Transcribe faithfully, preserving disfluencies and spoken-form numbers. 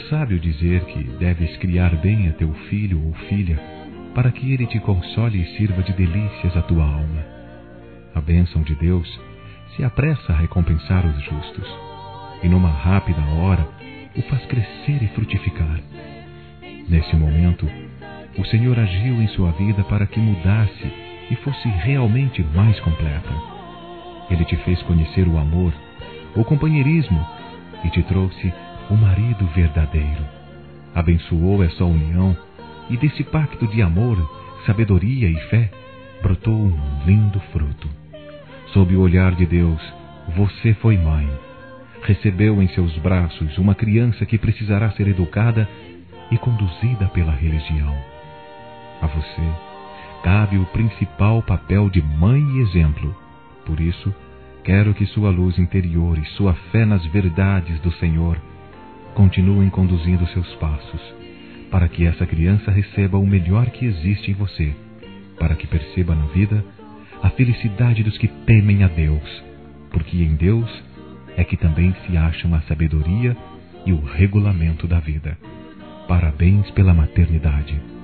sábio dizer que deves criar bem a teu filho ou filha, para que ele te console e sirva de delícias à tua alma. A bênção de Deus se apressa a recompensar os justos, e numa rápida hora o faz crescer e frutificar. Nesse momento, o Senhor agiu em sua vida para que mudasse e fosse realmente mais completa. Ele te fez conhecer o amor, o companheirismo, e te trouxe o marido verdadeiro. Abençoou essa união, e desse pacto de amor, sabedoria e fé, brotou um lindo fruto. Sob o olhar de Deus, você foi mãe. Recebeu em seus braços uma criança que precisará ser educada e conduzida pela religião. A você cabe o principal papel de mãe e exemplo. Por isso, quero que sua luz interior e sua fé nas verdades do Senhor continuem conduzindo seus passos, para que essa criança receba o melhor que existe em você, para que perceba na vida a felicidade dos que temem a Deus, porque em Deus é que também se acham a sabedoria e o regulamento da vida. Parabéns pela maternidade.